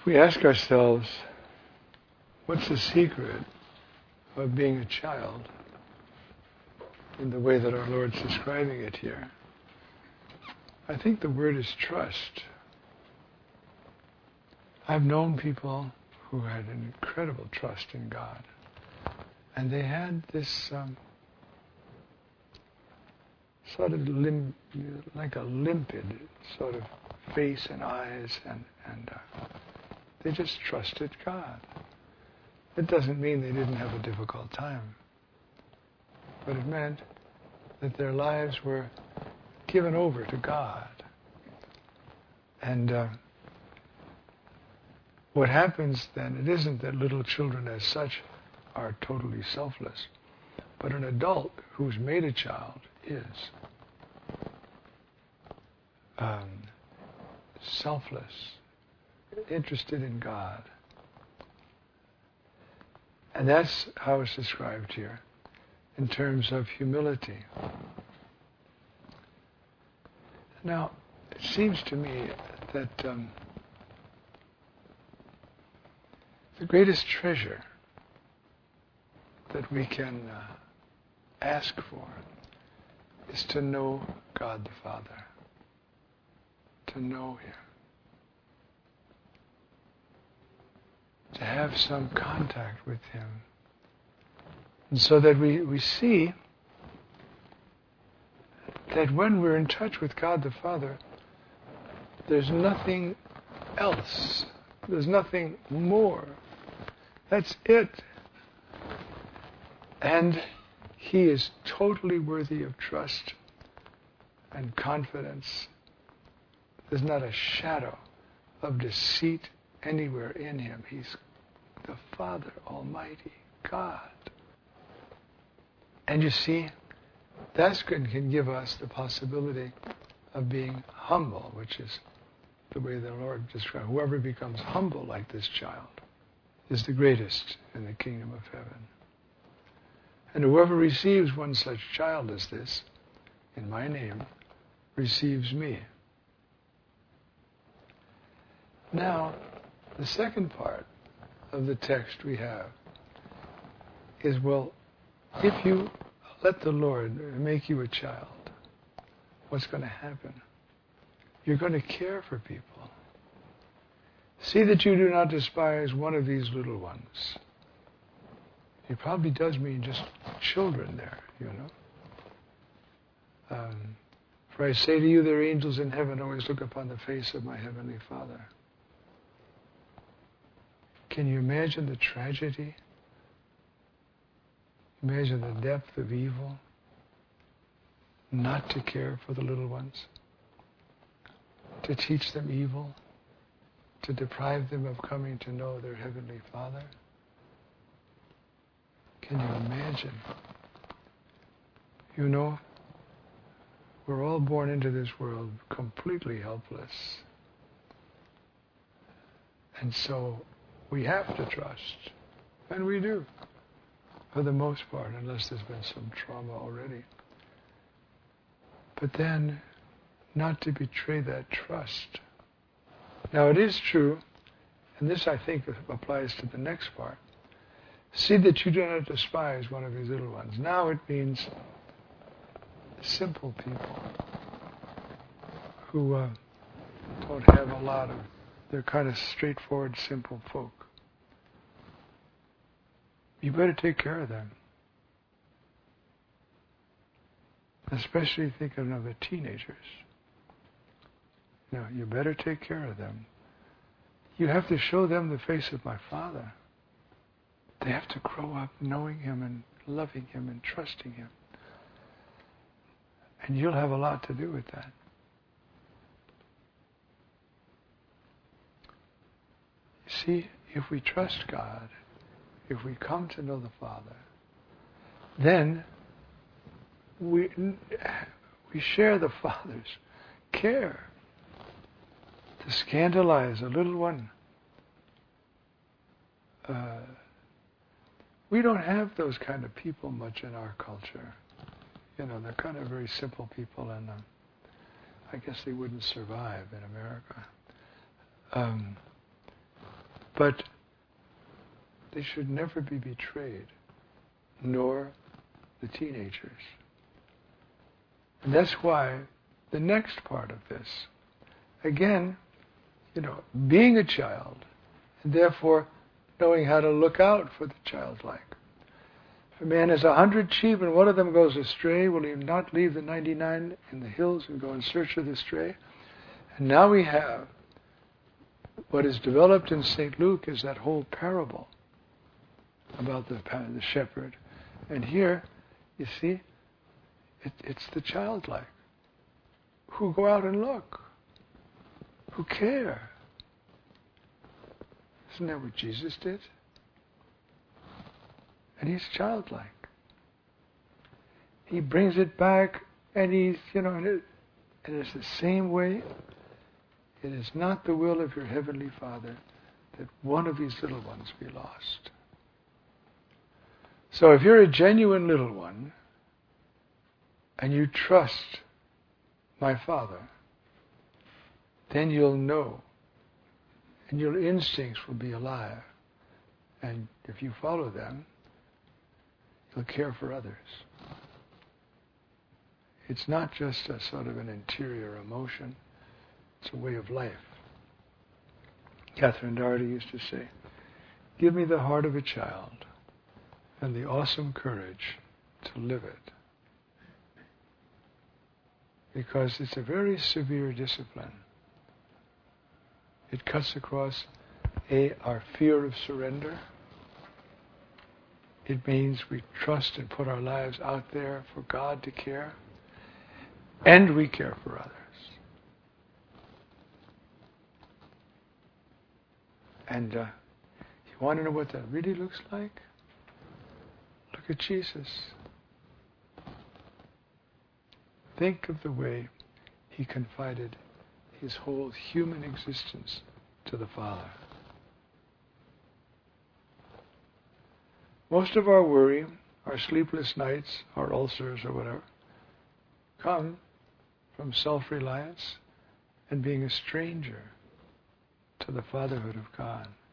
If we ask ourselves, what's the secret of being a child in the way that our Lord's describing it here? I think the word is trust. I've known people who had an incredible trust in God, and they had this sort of like a limpid sort of face and eyes, and they just trusted God. It doesn't mean they didn't have a difficult time, but it meant that their lives were given over to God. And what happens then, it isn't that little children as such are totally selfless, but an adult who's made a child is selfless, interested in God. And that's how it's described here in terms of humility. Now, it seems to me that the greatest treasure that we can ask for is to know God the Father, to know Him, to have some contact with Him, and so that we see that when we're in touch with God the Father, there's nothing else, there's nothing more. That's it. And He is totally worthy of trust and confidence. There's not a shadow of deceit anywhere in Him. He's the Father Almighty, God. And you see, that can give us the possibility of being humble, which is the way the Lord described. Whoever becomes humble like this child is the greatest in the kingdom of heaven. And whoever receives one such child as this, in my name, receives me. Now, the second part of the text we have is, well, if you let the Lord make you a child, what's going to happen? You're going to care for people. See that you do not despise one of these little ones. He probably does mean just children there, you know. For I say to you, there are angels in heaven always look upon the face of my heavenly Father. Can you imagine the tragedy? Imagine the depth of evil not to care for the little ones, to teach them evil, to deprive them of coming to know their heavenly Father. Can you imagine? You know, we're all born into this world completely helpless. And so we have to trust, and we do, for the most part, unless there's been some trauma already. But then, not to betray that trust. Now it is true, and this I think applies to the next part. See that you do not despise one of these little ones. Now it means simple people who don't have a lot of, they're kind of straightforward, simple folk. You better take care of them. Especially thinking of the teenagers. No, you better take care of them. You have to show them the face of my Father. They have to grow up knowing Him and loving Him and trusting Him. And you'll have a lot to do with that. You see, if we trust God, if we come to know the Father, then we share the Father's care. To scandalize a little one. We don't have those kind of people much in our culture. You know, they're kind of very simple people, and I guess they wouldn't survive in America. But they should never be betrayed, nor the teenagers. And that's why the next part of this, again, being a child, and therefore knowing how to look out for the childlike. If a man has 100 sheep and one of them goes astray, will he not leave the 99 in the hills and go in search of the stray? And now we have what is developed in St. Luke is that whole parable about the shepherd. And here, you see, it's the childlike who go out and look, who care. Isn't that what Jesus did? And he's childlike. He brings it back, and he's, and it's the same way. It is not the will of your heavenly Father that one of these little ones be lost. So if you're a genuine little one, and you trust my Father, then you'll know, and your instincts will be alive. And if you follow them, you'll care for others. It's not just a sort of an interior emotion, it's a way of life. Catherine Doherty used to say, "Give me the heart of a child and the awesome courage to live it." Because it's a very severe discipline. It cuts across our fear of surrender. It means we trust and put our lives out there for God to care, and we care for others. And you want to know what that really looks like? Look at Jesus. Think of the way he confided his whole human existence to the Father. Most of our worry, our sleepless nights, our ulcers or whatever, come from self-reliance and being a stranger to the fatherhood of God.